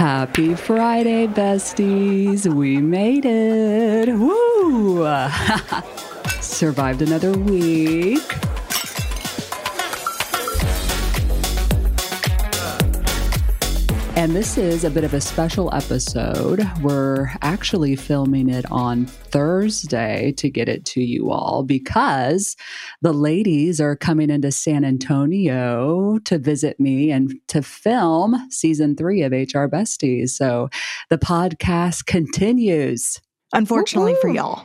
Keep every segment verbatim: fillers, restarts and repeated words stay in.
Happy Friday, besties. We made it. Woo! Survived another week. And this is a bit of a special episode. We're actually filming it on Thursday to get it to you all because the ladies are coming into San Antonio to visit me and to film season three of H R Besties. So the podcast continues. Unfortunately Woo-hoo. for y'all.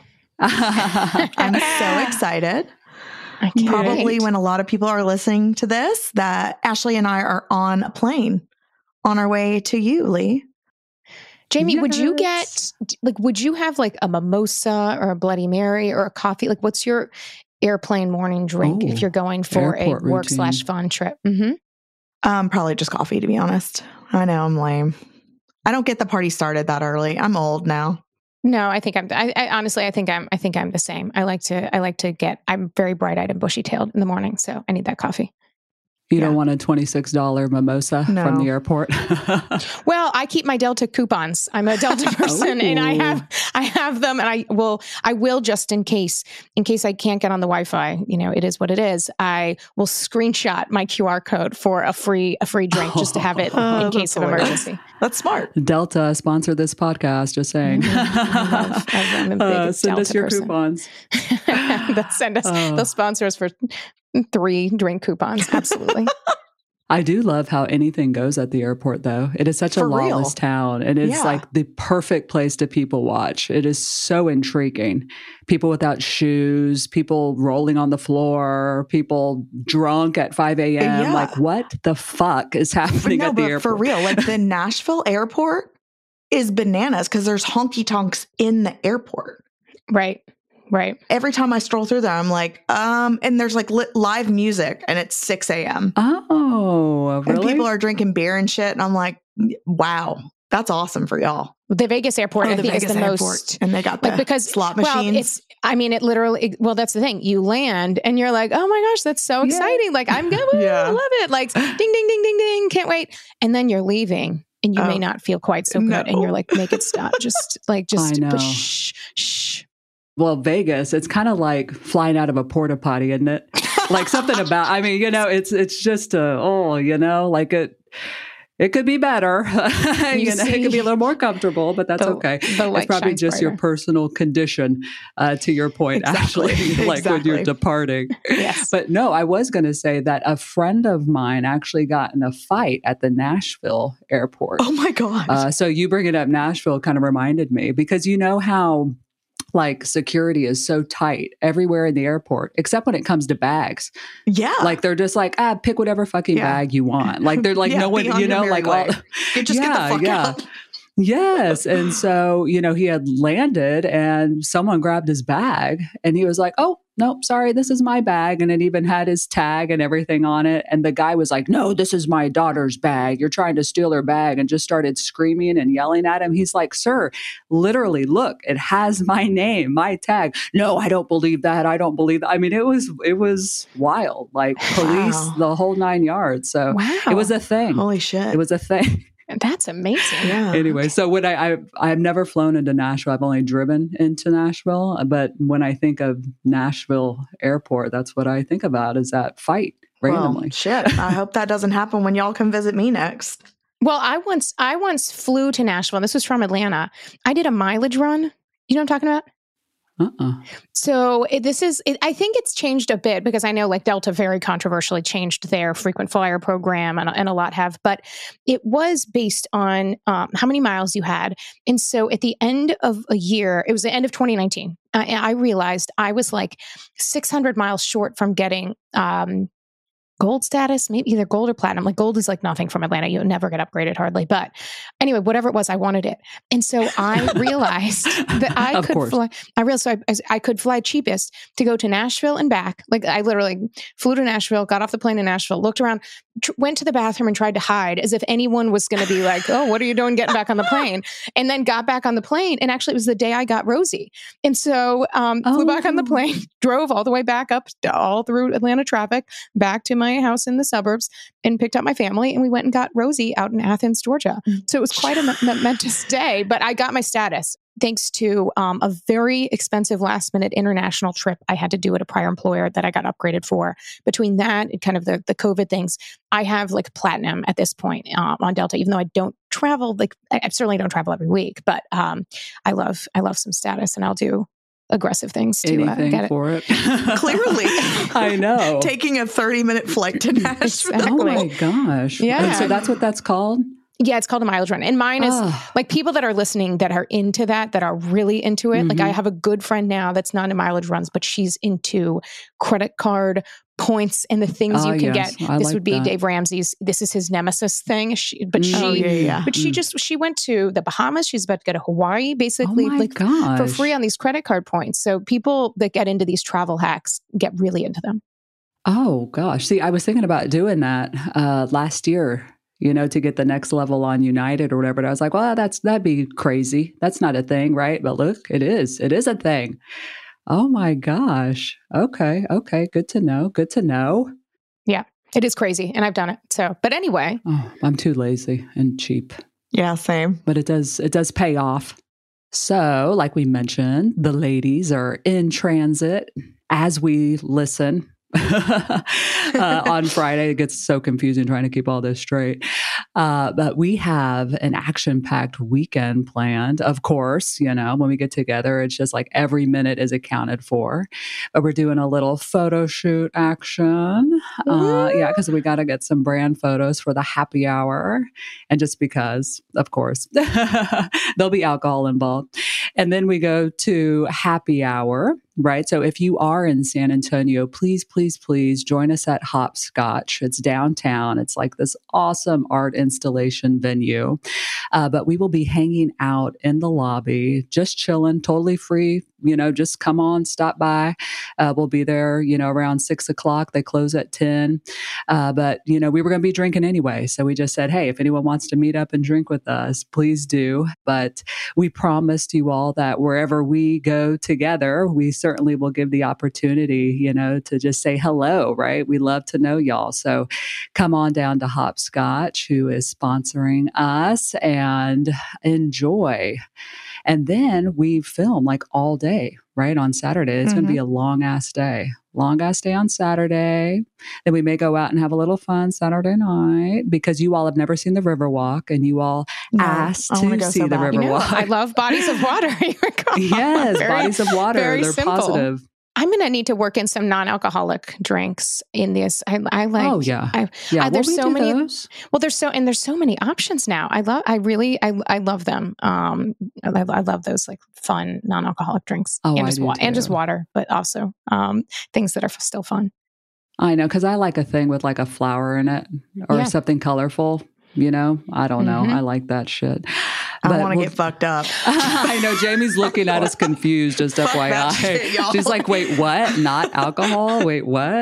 I'm so excited. Probably when a lot of people are listening to this, that Ashley and I are on a plane on our way to you, Lee. Jamie, yes. would you get, like, would you have like a mimosa or a Bloody Mary or a coffee? Like, what's your airplane morning drink Ooh, if you're going for a work routine. slash fun trip? Mm-hmm. Um, probably just coffee, to be honest. I know I'm lame. I don't get the party started that early. I'm old now. No, I think I'm, I, I honestly, I think I'm, I think I'm the same. I like to, I like to get, I'm very bright eyed and bushy tailed in the morning. So I need that coffee. You yeah. don't want a twenty-six dollars mimosa no. from the airport? Well, I keep my Delta coupons. I'm a Delta person and I have I have them and I will I will just in case in case I can't get on the Wi-Fi, you know, it is what it is. I will screenshot my Q R code for a free a free drink just to have it oh, in case of emergency. That's smart. Delta sponsor this podcast, just saying. Mm-hmm. I'm a uh, send Delta us your person. coupons. They'll send us oh. they'll sponsor us for three drink coupons. Absolutely. I do love how anything goes at the airport, though. It is such a For lawless real. town, and it's Yeah. like the perfect place to people watch. It is so intriguing. People without shoes, people rolling on the floor, people drunk at five a.m. Yeah. Like, what the fuck is happening no, at the but airport? for real, like the Nashville airport is bananas because there's honky tonks in the airport. Right. Right. Every time I stroll through there, I'm like, um, and there's like li- live music and it's six a.m. Oh, really? And people are drinking beer and shit. And I'm like, wow, that's awesome for y'all. The Vegas airport, Oh, I the think, Vegas is the airport. most. And they got the like, because slot machines. Well, it's, I mean, it literally, well, that's the thing. You land and you're like, oh my gosh, that's so exciting. Yeah. Like, I'm good. Yeah. I love it. Like, ding, ding, ding, ding, ding. Can't wait. And then you're leaving and you oh. may not feel quite so good. No. And you're like, make it stop. Just like, just I know. shh, shh. Well, Vegas, it's kind of like flying out of a porta potty, isn't it? Like something about, I mean, you know, it's it's just a, oh, you know, like it it could be better. you you know, it could be a little more comfortable, but that's the, okay. The it's probably just brighter. your personal condition, uh, to your point, exactly. actually, like exactly. when you're departing. Yes. But no, I was going to say that a friend of mine actually got in a fight at the Nashville airport. Oh my God. Uh, so you bringing up Nashville kind of reminded me because you know how like security is so tight everywhere in the airport, except when it comes to bags. Yeah. Like they're just like, ah, pick whatever fucking yeah. bag you want. Like they're like, yeah, no one, you know, like, all, you just yeah, get the fuck yeah. out. Yes. And so, you know, he had landed and someone grabbed his bag and he was like, oh, nope, sorry, this is my bag. And it even had his tag and everything on it. And the guy was like, no, this is my daughter's bag. You're trying to steal her bag, and just started screaming and yelling at him. He's like, sir, literally, look, it has my name, my tag. No, I don't believe that. I don't believe that. I mean, it was, it was wild, like police, wow. the whole nine yards. So wow. it was a thing. Holy shit. It was a thing. That's amazing. Yeah. Anyway, so when I, I I've never flown into Nashville, I've only driven into Nashville. But when I think of Nashville Airport, that's what I think about is that fight randomly. Well, shit. I hope that doesn't happen when y'all come visit me next. Well, I once I once flew to Nashville. This was from Atlanta. I did a mileage run. You know what I'm talking about? Uh-uh. So it, this is, it, I think it's changed a bit because I know like Delta very controversially changed their frequent flyer program and, and a lot have, but it was based on um, how many miles you had. And so at the end of a year, it was the end of twenty nineteen, uh, I realized I was like six hundred miles short from getting um, gold status, maybe either gold or platinum. Like gold is like nothing from Atlanta. You'll never get upgraded hardly. But anyway, whatever it was, I wanted it. And so I realized that I could course. fly. I realized so I, I could fly cheapest to go to Nashville and back. Like I literally flew to Nashville, got off the plane in Nashville, looked around, tr- went to the bathroom and tried to hide as if anyone was going to be like, oh, what are you doing getting back on the plane? And then got back on the plane. And actually it was the day I got Rosie. And so um, oh. flew back on the plane, drove all the way back up all through Atlanta traffic, back to my my house in the suburbs and picked up my family, and we went and got Rosie out in Athens, Georgia. So it was quite a m- momentous day, but I got my status thanks to um, a very expensive last minute international trip I had to do at a prior employer that I got upgraded for. Between that and kind of the, the COVID things, I have like platinum at this point um, on Delta, even though I don't travel, like I, I certainly don't travel every week, but um, I love, I love some status, and I'll do aggressive things to uh, get it. for it. Clearly. I know. Taking a thirty minute flight to Nashville. Exactly. Oh my gosh. Yeah. And so that's what that's called? Yeah, it's called a mileage run. And mine is Oh. like people that are listening that are into that, that are really into it. Mhm. Like I have a good friend now that's not into mileage runs, but she's into credit card points and the things Ah, you can yes. get. I This like would be that. Dave Ramsey's. This is his nemesis thing. She, but she, Oh, yeah, yeah. but she Mm. just, she went to the Bahamas. She's about to go to Hawaii, Oh basically my like gosh. for free on these credit card points. So people that get into these travel hacks get really into them. Oh gosh. See, I was thinking about doing that uh, last year, you know, to get the next level on United or whatever. But I was like, well, that's, that'd be crazy. That's not a thing, right? But look, it is. It is a thing. Oh my gosh. Okay. Okay. Good to know. Good to know. It is crazy. And I've done it. So, but anyway, Oh, I'm too lazy and cheap, Yeah, same. but it does, it does pay off. So, like we mentioned, the ladies are in transit as we listen. uh, on Friday, it gets so confusing trying to keep all this straight. Uh, but we have an action-packed weekend planned. Of course, you know, when we get together, it's just like every minute is accounted for. But we're doing a little photo shoot action. Uh, yeah, because we got to get some brand photos for the happy hour. And just because, of course, there'll be alcohol involved. And then we go to happy hour, right? So if you are in San Antonio, please, please, please join us at Hopscotch. It's downtown. It's like this awesome art installation venue. Uh, but we will be hanging out in the lobby, just chilling, totally free. You know, just come on, stop by. Uh, we'll be there, you know, around six o'clock. They close at ten. Uh, but, you know, we were going to be drinking anyway. So we just said, hey, if anyone wants to meet up and drink with us, please do. But we promised you all that wherever we go together, we certainly will give the opportunity, you know, to just say hello, right? We love to know y'all. So come on down to Hopscotch, who is sponsoring us, and enjoy. And then we film like all day, right? On Saturday. It's Mm-hmm. going to be a long ass day. Long ass day on Saturday. Then we may go out and have a little fun Saturday night because you all have never seen the Riverwalk and you all No, asked I wanna to go see so the bad. you know, Riverwalk. I love bodies of water. Yes, Very- bodies of water. very They're simple. positive. I'm going to need to work in some non-alcoholic drinks in this. I, I like, oh yeah, I, yeah. I- well, there's we so do many- those. well, there's so, and there's so many options now. I love, I really, I, I love them. Um, I, I love those like fun non-alcoholic drinks Oh, and I just do wa- and just too. water, but also, um, things that are f- still fun. I know, because I like a thing with like a flower in it or Yeah. something colorful. You know, I don't know. Mhm. I like that shit. I But want to we'll- get fucked up. I know Jamie's looking at us confused, just Fuck F Y that I. shit, y'all. She's like, wait, what? Not alcohol? Wait, what?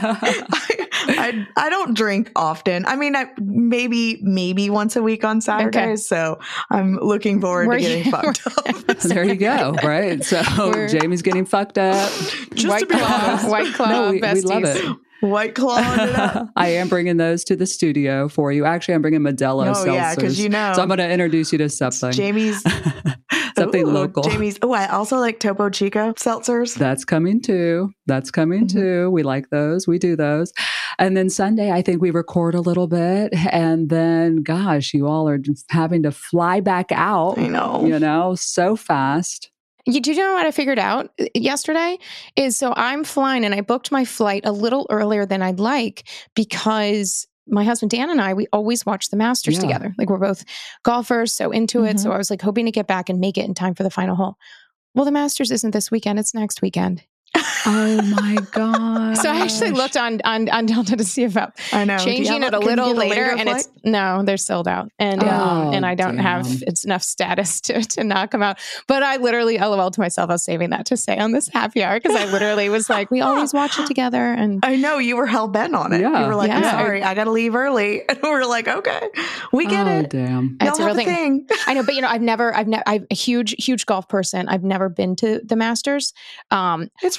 I, I I don't drink often. I mean, I maybe maybe once a week on Saturdays. Okay. So I'm looking forward We're- to getting fucked up. There you go. Right. So We're- Jamie's getting fucked up. Just White to be Claw, honest, White Claw, No, we, we besties. love it. White Claw it up. I am bringing those to the studio for you. Actually, I'm bringing Modelo Oh seltzers. yeah, because you know So I'm going to introduce you to something. Jamie's something Ooh, local. Jamie's. Oh, I also like Topo Chico seltzers. That's coming too. That's coming Mhm. too. We like those. We do those. And then Sunday, I think we record a little bit. And then, gosh, you all are just having to fly back out, I know. you know, so fast. You do you know what I figured out yesterday is so I'm flying and I booked my flight a little earlier than I'd like because my husband Dan and I, we always watch the Masters Yeah. together. Like we're both golfers, so into it. Mhm. So I was like hoping to get back and make it in time for the final hole. Well, the Masters isn't this weekend; it's next weekend. Oh my God. So I actually looked on on, on Delta to see about I know. Do you changing have it a can you little get later, and flight? it's no, they're sold out, and Oh, um, and I don't have damn. it's enough status to to not come out. But I literally LOL to myself. I was saving that to say on this happy hour because I literally was like, we always watch it together, and I know you were hell bent on it. Yeah. You were like, I'm Yeah. sorry, I got to leave early, and we were like, okay, we get oh, it. damn. It's Y'all a real have a thing. I know, but you know, I've never, I've never, I'm a huge, huge golf person. I've never been to the Masters. Um, It's I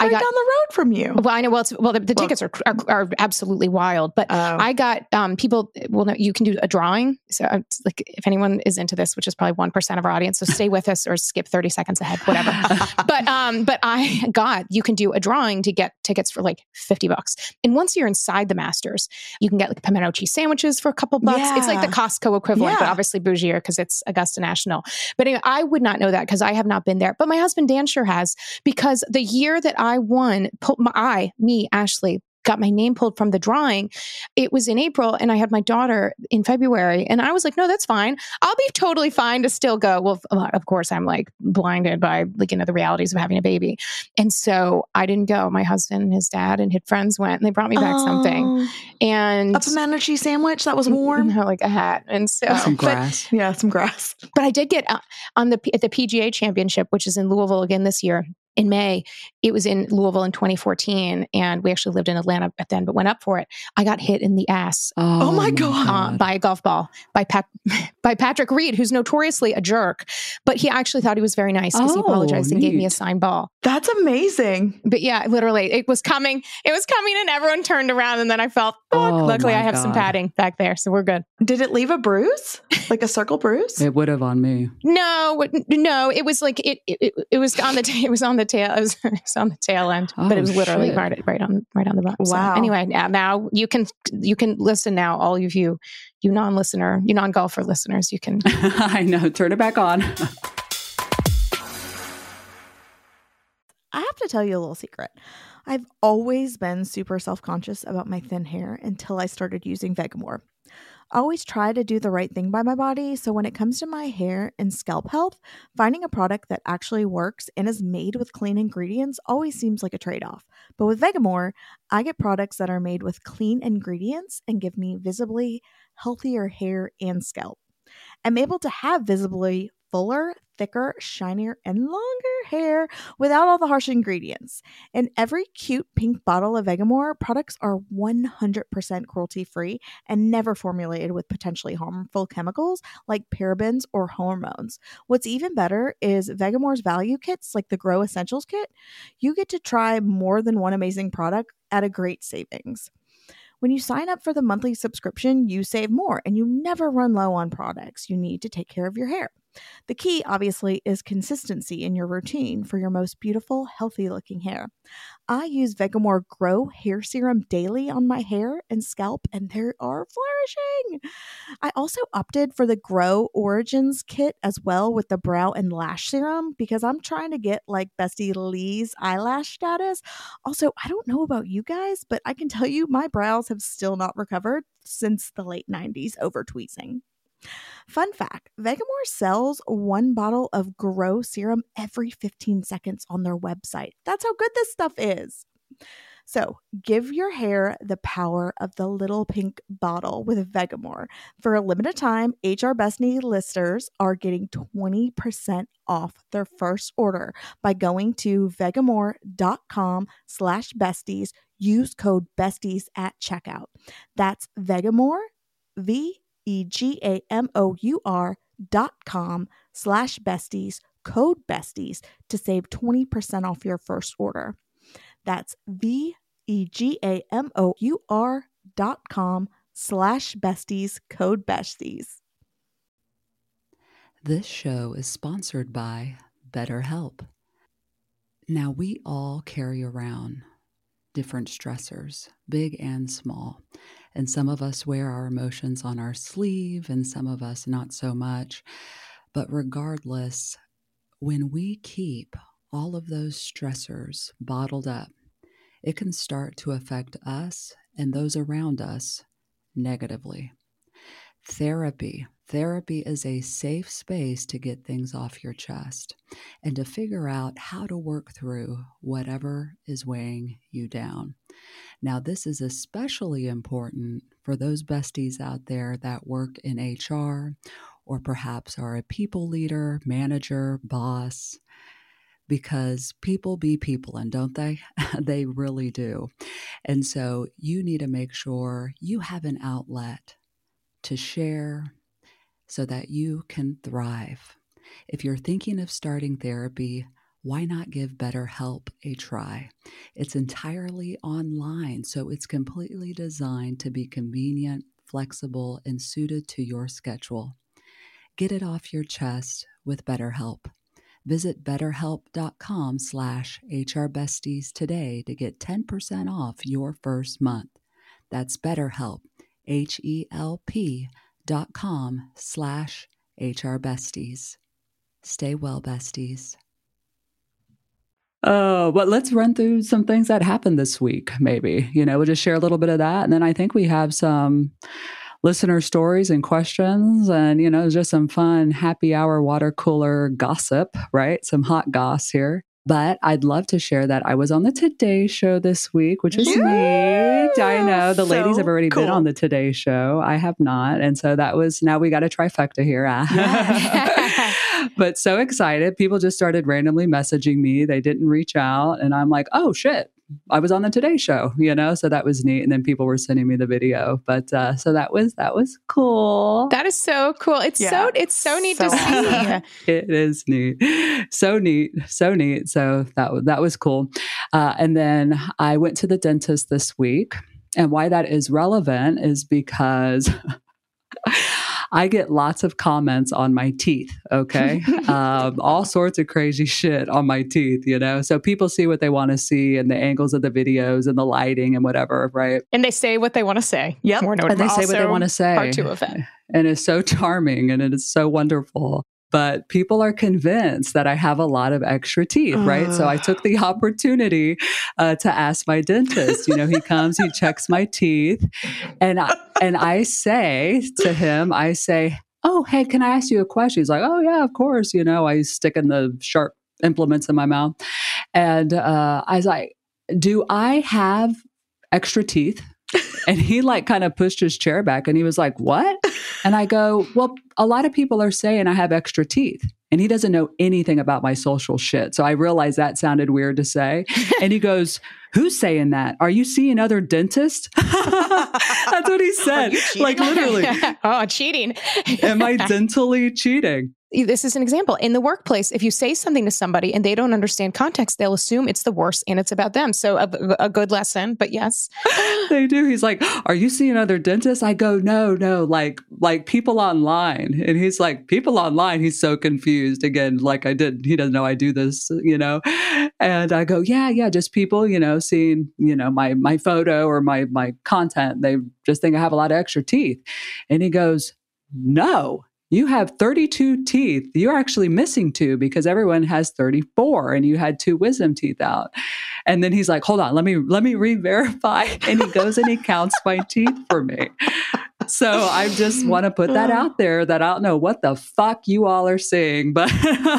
right got, down the road from you. Well, I know. Well, it's, well, the, the Well, tickets are, are are absolutely wild. But Oh. I got um, people. Well, no, you can do a drawing. So, it's like, if anyone is into this, which is probably one percent of our audience, so stay with us or skip thirty seconds ahead, whatever. but um, but I got you can do a drawing to get tickets for like fifty bucks. And once you're inside the Masters, you can get like pimento cheese sandwiches for a couple bucks. Yeah. It's like the Costco equivalent, Yeah. but obviously bougier because it's Augusta National. But anyway, I would not know that because I have not been there. But my husband Dan sure has, because the year that I won, pulled my I, me, Ashley, got my name pulled from the drawing. It was in April and I had my daughter in February. And I was like, no, that's fine. I'll be totally fine to still go. Well, of course, I'm like blinded by like, you know, the realities of having a baby. And so I didn't go. My husband and his dad and his friends went and they brought me back Oh. something. And A pimento cheese sandwich that was warm. no, like a hat. And so, Some but, grass. Yeah, some grass. but I did get uh, on the, at the P G A Championship, which is in Louisville again this year. In May, it was in Louisville in twenty fourteen, and we actually lived in Atlanta at then, but went up for it. I got hit in the ass Oh my God. uh, by a golf ball by Pat, by Patrick Reed, who's notoriously a jerk, but he actually thought he was very nice because he Oh, apologized and gave me a neat. signed ball. That's amazing. But yeah, literally, it was coming. It was coming, and everyone turned around, and then I felt. Oh, Luckily, my I have some God. padding back there, so we're good. Did it leave a bruise? Like a circle bruise? It would have on me. No, it- no, it was like it. It, it was on the. T- it was on the tail. It was, it was on the tail end, Oh, but it was literally shit. right, right on, right on the bottom. Wow. So anyway, now, now you can you can listen now. All of you, you non-listener, you non-golfer listeners, you can. I know. Turn it back on. I have to tell you a little secret. I've always been super self-conscious about my thin hair until I started using Vegamour. I always try to do the right thing by my body, so when it comes to my hair and scalp health, finding a product that actually works and is made with clean ingredients always seems like a trade-off. But with Vegamour, I get products that are made with clean ingredients and give me visibly healthier hair and scalp. I'm able to have visibly fuller, thicker, shinier, and longer hair without all the harsh ingredients. In every cute pink bottle of Vegamour, products are one hundred percent cruelty-free and never formulated with potentially harmful chemicals like parabens or hormones. What's even better is Vegamour's value kits, like the Grow Essentials kit. You get to try more than one amazing product at a great savings. When you sign up for the monthly subscription, you save more and you never run low on products you need to take care of your hair. The key, obviously, is consistency in your routine for your most beautiful, healthy-looking hair. I use Vegamour Grow Hair Serum daily on my hair and scalp, and they are flourishing. I also opted for the Grow Origins kit as well with the brow and lash serum because I'm trying to get like Bestie Lee's eyelash status. Also, I don't know about you guys, but I can tell you my brows have still not recovered since the late nineties over tweezing. Fun fact, Vegamour sells one bottle of Grow Serum every fifteen seconds on their website. That's how good this stuff is. So give your hair the power of the little pink bottle with Vegamour. For a limited time, H R Bestie listeners are getting twenty percent off their first order by going to vegamour.com slash besties. Use code besties at checkout. That's Vegamour, V E G A M O U R dot com slash besties, code besties to save twenty percent off your first order. That's V E G A M O U R dot com slash besties, code besties. This show is sponsored by BetterHelp. Now, we all carry around different stressors, big and small. And some of us wear our emotions on our sleeve, and some of us not so much. But regardless, when we keep all of those stressors bottled up, it can start to affect us and those around us negatively. Therapy. Therapy is a safe space to get things off your chest and to figure out how to work through whatever is weighing you down. Now, this is especially important for those besties out there that work in H R or perhaps are a people leader, manager, boss, because people be people, and don't they? They really do. And so you need to make sure you have an outlet to share so that you can thrive. If you're thinking of starting therapy, why not give BetterHelp a try? It's entirely online, so it's completely designed to be convenient, flexible, and suited to your schedule. Get it off your chest with BetterHelp. Visit betterhelp.com slash HRBesties today to get ten percent off your first month. That's BetterHelp, H-E-L-P dot com slash HRBesties. Stay well, besties. Oh, but let's run through some things that happened this week, maybe. You know, we'll just share a little bit of that. And then I think we have some listener stories and questions and, you know, just some fun happy hour water cooler gossip, right? Some hot goss here. But I'd love to share that I was on the Today Show this week, which is yeah, neat. I know the so ladies have already cool. been on the Today Show. I have not. And so that was, now we got a trifecta here. But so excited. People just started randomly messaging me. They didn't reach out. And I'm like, oh, shit. I was on the Today Show, you know, so that was neat. And then people were sending me the video. But uh, so that was that was cool. That is so cool. It's yeah. so it's so neat so to see. It is neat. So neat. So neat. So that, that was cool. Uh, and then I went to the dentist this week. And why that is relevant is because I get lots of comments on my teeth, okay? um, all sorts of crazy shit on my teeth, you know? So people see what they want to see and the angles of the videos and the lighting and whatever, right? And they say what they want to say. Yep. More and they say what they want to say. Part two of it. And it's so charming and it is so wonderful. But people are convinced that I have a lot of extra teeth, right? Uh. So I took the opportunity uh, to ask my dentist. You know, he comes, he checks my teeth, and I, and I say to him, I say, "Oh, hey, can I ask you a question?" He's like, "Oh yeah, of course." You know, I stick in the sharp implements in my mouth, and uh, I was like, "Do I have extra teeth?" And he like kind of pushed his chair back and he was like, "What?" And I go, "Well, a lot of people are saying I have extra teeth." And he doesn't know anything about my social shit. So I realized that sounded weird to say. And he goes, "Who's saying that? Are you seeing other dentists?" That's what he said. Like literally. Oh, cheating. Am I dentally cheating? This is an example. In the workplace, if you say something to somebody and they don't understand context, they'll assume it's the worst and it's about them. So a, a good lesson, but yes. They do. He's like, "Are you seeing other dentists?" I go, no, no, like, like people online. And he's like, people online. He's so confused again. Like I did, he doesn't know I do this, you know? And I go, yeah, yeah, just people, you know, seeing, you know, my, my photo or my, my content. They just think I have a lot of extra teeth. And he goes, "No. You have thirty-two teeth. You're actually missing two because everyone has thirty-four and you had two wisdom teeth out." And then he's like, "Hold on, let me, let me re-verify." And he goes and he counts my teeth for me. So I just want to put that out there that I don't know what the fuck you all are seeing, but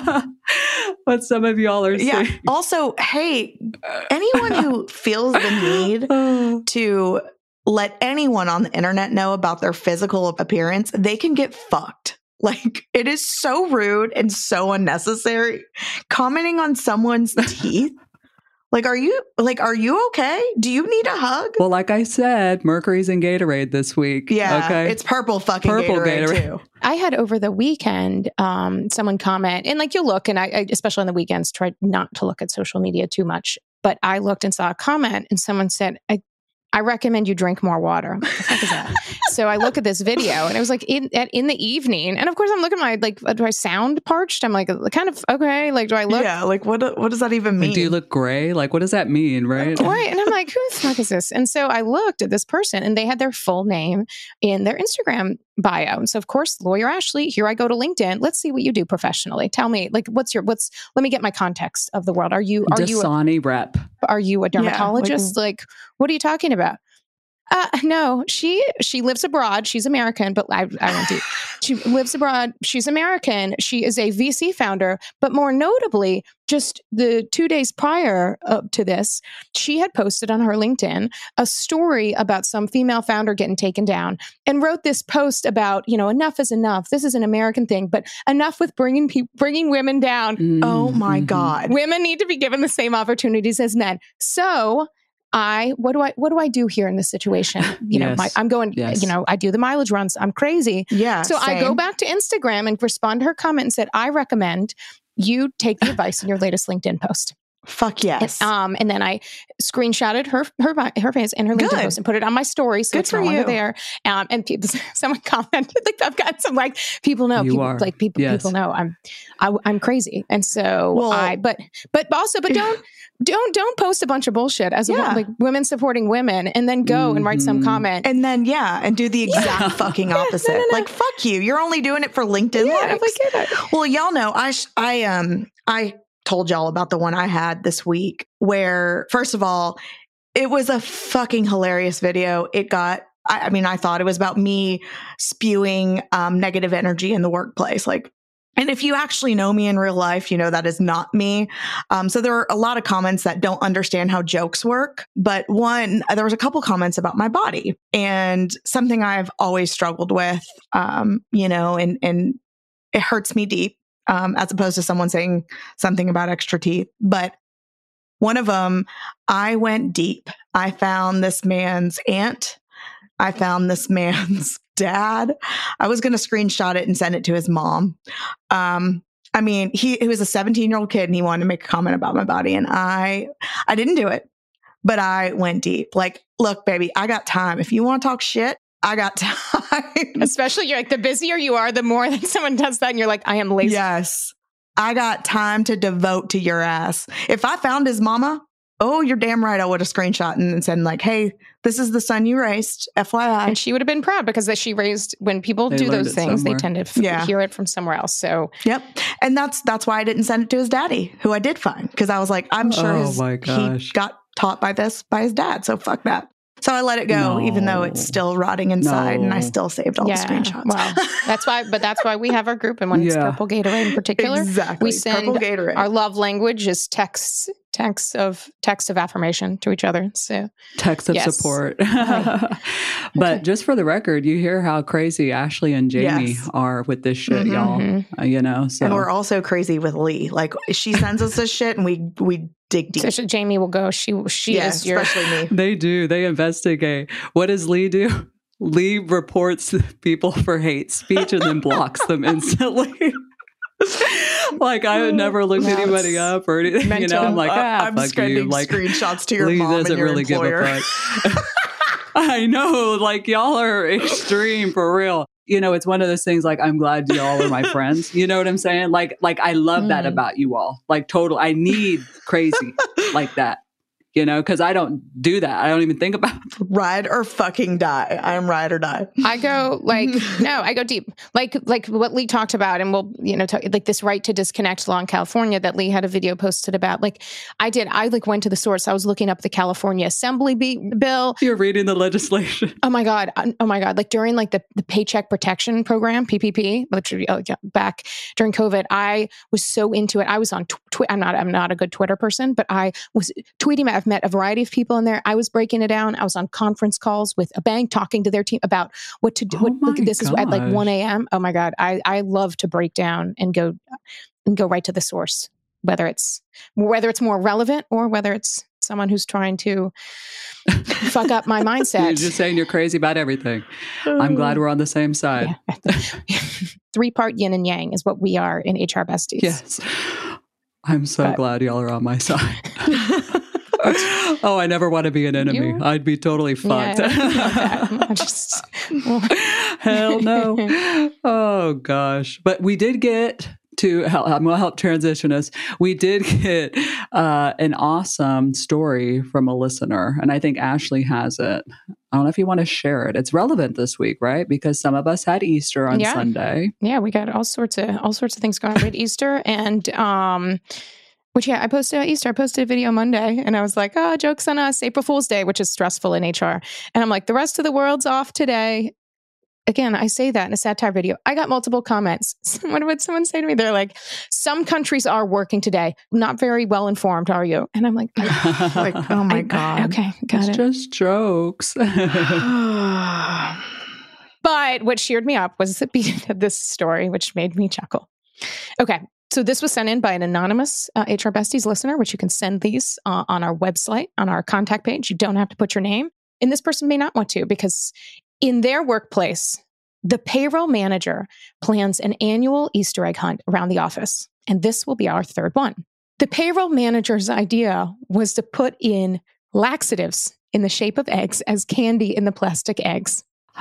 what some of y'all are yeah. seeing. Also, hey, anyone who feels the need to let anyone on the internet know about their physical appearance, they can get fucked. Like, it is so rude and so unnecessary. Commenting on someone's teeth. Like, are you, like, are you okay? Do you need a hug? Well, like I said, Mercury's in Gatorade this week. Yeah. Okay? It's purple fucking purple Gatorade, Gatorade too. I had over the weekend, um, someone comment, and like you'll look, and I, I, especially on the weekends, try not to look at social media too much. But I looked and saw a comment, and someone said, I I recommend you drink more water. What the fuck is that? So I look at this video and it was like in at, in the evening. And of course I'm looking at my, like, do I sound parched? I'm like, kind of, okay. Like, do I look? Yeah. Like, what, what does that even mean? Like, do you look gray? Like, what does that mean? Right. Right. And I'm like, who the fuck is this? And so I looked at this person and they had their full name in their Instagram bio. And so of course, Lawyer Ashley, here I go to LinkedIn. Let's see what you do professionally. Tell me, like, what's your, what's, let me get my context of the world. Are you, are Dasani you, a, rep. Are you a dermatologist? Yeah, like, like, what are you talking about? Uh, no, she she lives abroad. She's American, but I, I won't do. She lives abroad. She's American. She is a V C founder, but more notably, just the two days prior uh, to this, she had posted on her LinkedIn a story about some female founder getting taken down, and wrote this post about, you know, enough is enough. This is an American thing, but enough with bringing pe- bringing women down. Mm-hmm. Oh my God, women need to be given the same opportunities as men. So. I, what do I, what do I do here in this situation? You know, yes. my, I'm going, yes. you know, I do the mileage runs. I'm crazy. Yeah. So same. I go back to Instagram and respond to her comment and said, I recommend you take the advice in your latest LinkedIn post. Fuck yes. And, um, and then I screenshotted her her her face and her LinkedIn Good. post and put it on my story, so Good it's for no longer you. there. Um, and people, someone commented, like I've got some like people know, You people, are. like people Yes. people know I'm I, I'm crazy, and so Well- I but but also but don't don't don't post a bunch of bullshit as a Yeah. wo- like women supporting women, and then go and write some Mhm. comment. And then, yeah, and do the exact fucking opposite. no, no. Like, fuck you. You're only doing it for LinkedIn Yeah, likes. like, get it. Well, y'all know, I, sh- I, um, I told y'all about the one I had this week where, first of all, it was a fucking hilarious video. It got, I, I mean, I thought it was about me spewing um, negative energy in the workplace. Like, and if you actually know me in real life, you know that is not me. Um, so there are a lot of comments that don't understand how jokes work. But one, there was a couple comments about my body and something I've always struggled with, um, you know, and, and it hurts me deep, um, as opposed to someone saying something about extra teeth. But one of them, I went deep. I found this man's aunt. I found this man's dad. I was going to screenshot it and send it to his mom. Um, I mean, he, he was a seventeen year old kid and he wanted to make a comment about my body. And I, I didn't do it, but I went deep. Like, look, baby, I got time. If you want to talk shit, I got time. Especially, you're like, the busier you are, the more that someone does that, and you're like, I am lazy. Yes. I got time to devote to your ass. If I found his mama, oh, you're damn right. I would have screenshot and said like, hey, this is the son you raised. F Y I. And she would have been proud because that she raised, when people They do learned those it things, somewhere. they tend to f- Yeah. hear it from somewhere else. So Yep. And that's that's why I didn't send it to his daddy, who I did find. Because I was like, I'm sure Oh his, my he gosh. got taught by this by his dad. So fuck that. So I let it go, even though it's No. still rotting inside, and I No. still saved all yeah, the screenshots. well, that's why, but that's why we have our group. And when it's Yeah. Purple Gatorade in particular, Exactly. we send Purple Gatorade. our love language is texts, texts of text of affirmation to each other. So Text of Yes. support. Right. But Okay. just for the record, you hear how crazy Ashley and Jamie Yes. are with this shit, Mhm. y'all. Mhm. Uh, you know, so And we're also crazy with Lee. Like she sends us this shit, and we we dig deep. So she- Jamie will go. She she yeah, is your especially me. they do. They investigate. What does Lee do? Lee reports people for hate speech and then blocks them instantly. Like I would never look Wow, anybody it's up or anything. You know, mental. I'm like, ah, I'm fuck sending you. Like screenshots to your Lee mom doesn't and your really employer. give a fuck. I know, like y'all are extreme for real. You know, it's one of those things like I'm glad y'all are my friends. You know what I'm saying? Like like I love that Mhm. about you all. Like total I need crazy like that. You know, because I don't do that. I don't even think about it. Ride or fucking die. I'm ride or die. I go like no, I go deep. Like like what Lee talked about, and we'll you know talk, like this right to disconnect law in California that Lee had a video posted about. Like I did, I like went to the source. I was looking up the California Assembly be- bill. You're reading the legislation. Oh my god! Oh my god! Like during like the, the Paycheck Protection Program (P P P), which oh, yeah, back during COVID, I was so into it. I was on tw- twi- I'm not I'm not a good Twitter person, but I was tweeting. I've met a variety of people in there. I was breaking it down. I was on conference calls with a bank talking to their team about what to do. Oh what, look, my this is at like gosh. one a.m. Oh my god! I I love to break down and go and go right to the source, whether it's whether it's more relevant or whether it's someone who's trying to fuck up my mindset. You're just saying you're crazy about everything. I'm glad we're on the same side. Yeah. Three part yin and yang is what we are in H R Besties. Yes. I'm so But- glad y'all are on my side. Oh, I never want to be an enemy. You- I'd be totally fucked. Yeah, okay. I just, Hell no. Oh gosh. But we did get to help, I'm going to help transition us. We did get uh, an awesome story from a listener, and I think Ashley has it. I don't know if you want to share it. It's relevant this week, right? Because some of us had Easter on Yeah. Sunday. yeah, we got all sorts of all sorts of things going on with Easter, and um, which yeah, I posted about Easter. I posted a video Monday, and I was like, "Oh, jokes on us! April Fool's Day," which is stressful in H R, and I'm like, "The rest of the world's off today." Again, I say that in a satire video. I got multiple comments. What would someone say to me? They're like, "Some countries are working today. Not very well informed, are you?" And I'm like, I, Like, oh my I- God. okay, got It's it." just jokes. But what cheered me up was the, this story, which made me chuckle. Okay. So this was sent in by an anonymous uh, H R Besties listener, which you can send these uh, on our website, on our contact page. You don't have to put your name. And this person may not want to because in their workplace, The payroll manager plans an annual Easter egg hunt around the office, and this will be our third one. The payroll manager's idea was to put in laxatives in the shape of eggs as candy in the plastic eggs.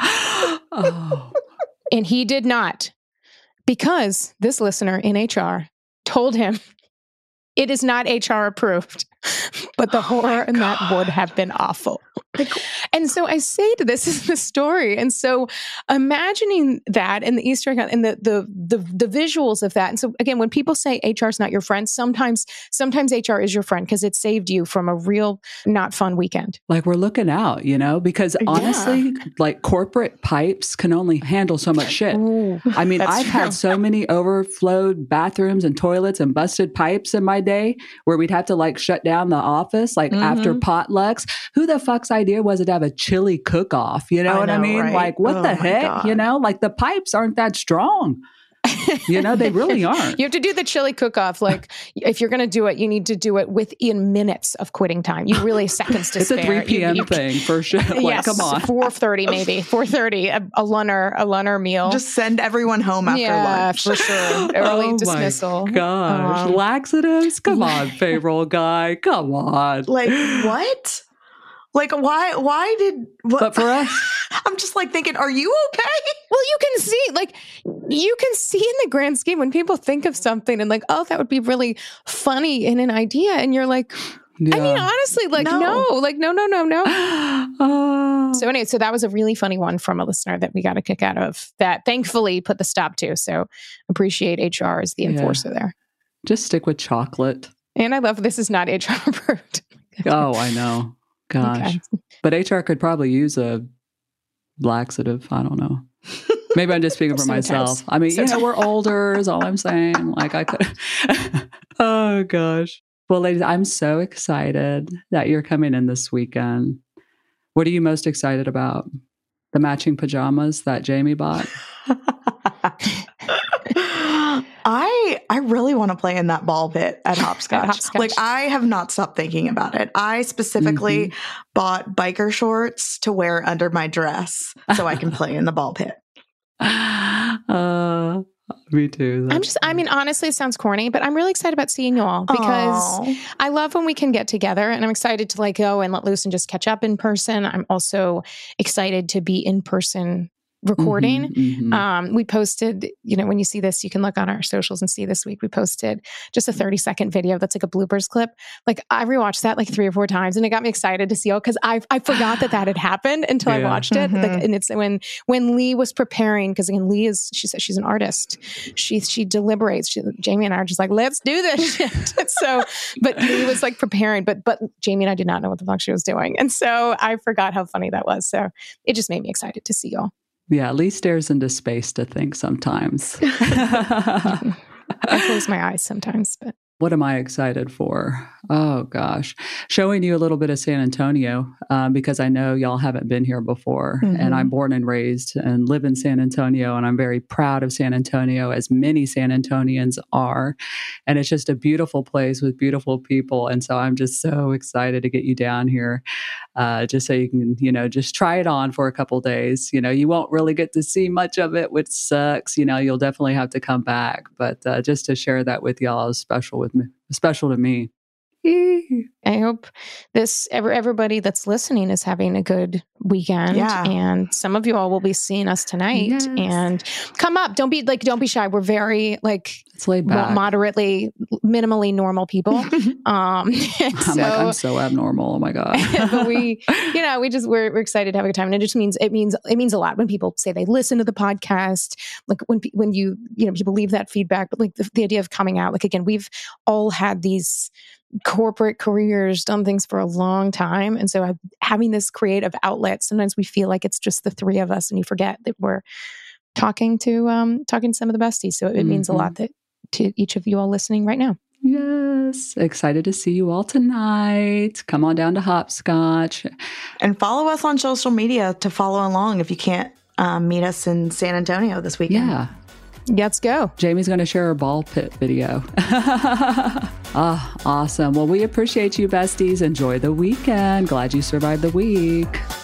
Oh. And he did not, because this listener in H R told him it is not H R approved, but the horror in that would have been awful. And so I say to this is the story. And so imagining that and the Easter egg and the, the the the visuals of that. And so again, when people say H R is not your friend, sometimes sometimes H R is your friend because it saved you from a real not fun weekend. Like we're looking out, you know, because honestly, yeah. like corporate pipes can only handle so much shit. Ooh, I mean, I've true. had so many overflowed bathrooms and toilets and busted pipes in my day where we'd have to like shut down the office like mm-hmm. after potlucks. Who the fuck's idea was it to have a chili cook-off? You know I what know, I mean? Right? Like, what oh the heck? God. You know, like the pipes aren't that strong. You know, they really aren't. You have to do the chili cook-off. Like, if you're going to do it, you need to do it within minutes of quitting time. You really seconds to it's spare. It's a three p.m. You, you, thing for sure. Like, yes, come on. four thirty maybe. four thirty, a, a lunner, a lunner meal. Just send everyone home after yeah, lunch. for sure. Early oh dismissal. My gosh. Um, Laxatives? Come on, payroll guy. Come on. Like, what? Like, why, why did, what? But for us, I'm just like thinking, are you okay? Well, you can see, like, you can see in the grand scheme when people think of something and like, oh, that would be really funny in an idea. And you're like, yeah. I mean, honestly, like, no, no like, no, no, no, no. uh, so anyway, so that was a really funny one from a listener that we got a kick out of that thankfully put the stop to. So appreciate H R as the enforcer yeah. there. Just stick with chocolate. And I love this is not H R approved. Oh, I know. Gosh. Okay. But H R could probably use a laxative. I don't know. Maybe I'm just speaking for myself. I mean, you know, we're older is all I'm saying. Like I could. Oh, gosh. Well, ladies, I'm so excited that you're coming in this weekend. What are you most excited about? The matching pajamas that Jamie bought? I I really want to play in that ball pit at Hopscotch. At Hopscotch. Like, I have not stopped thinking about it. I specifically mm-hmm. bought biker shorts to wear under my dress so I can play in the ball pit. Uh, me too. That's I'm just, funny. I mean, honestly, it sounds corny, but I'm really excited about seeing you all because Aww. I love when we can get together and I'm excited to like go and let loose and just catch up in person. I'm also excited to be in person recording. Mm-hmm, mm-hmm. Um, we posted, you know, when you see this, you can look on our socials and see this week, we posted just a thirty second video that's like a bloopers clip. Like I rewatched that like three or four times and it got me excited to see all, cause I I forgot that that had happened until yeah. I watched it. Mm-hmm. Like, and it's when, when Lee was preparing, cause again, Lee is, she said she's an artist. She, she deliberates. She, Jamie and I are just like, let's do this shit. So, but Lee was like preparing, but, but Jamie and I did not know what the fuck she was doing. And so I forgot how funny that was. So it just made me excited to see y'all. Yeah, Lee stares into space to think sometimes. I close my eyes sometimes, but what am I excited for? Oh, gosh. Showing you a little bit of San Antonio um, because I know y'all haven't been here before. Mm-hmm. And I'm born and raised and live in San Antonio. And I'm very proud of San Antonio, as many San Antonians are. And it's just a beautiful place with beautiful people. And so I'm just so excited to get you down here uh, just so you can, you know, just try it on for a couple days. You know, you won't really get to see much of it, which sucks. You know, you'll definitely have to come back. But uh, just to share that with y'all is special with me, special to me. I hope this everybody that's listening is having a good weekend. Yeah. And some of you all will be seeing us tonight. Yes. And come up. Don't be like, don't be shy. We're very like it's laid back. moderately, minimally normal people. um, I'm so, like, I'm so abnormal. Oh my God. But we, you know, we just, we're, we're excited to have a good time. And it just means, it means, it means a lot when people say they listen to the podcast, like when, when you, you know, people leave that feedback, but like the, the idea of coming out, like, again, we've all had these corporate careers, done things for a long time. And so having this creative outlet, sometimes we feel like it's just the three of us and you forget that we're talking to, um, talking to some of the besties. So it mm-hmm. means a lot that to each of you all listening right now. Yes. Excited to see you all tonight. Come on down to Hopscotch. And follow us on social media to follow along if you can't um, meet us in San Antonio this weekend. Yeah. Let's go. Jamie's going to share a ball pit video. Ah, awesome. Well, we appreciate you, besties. Enjoy the weekend. Glad you survived the week.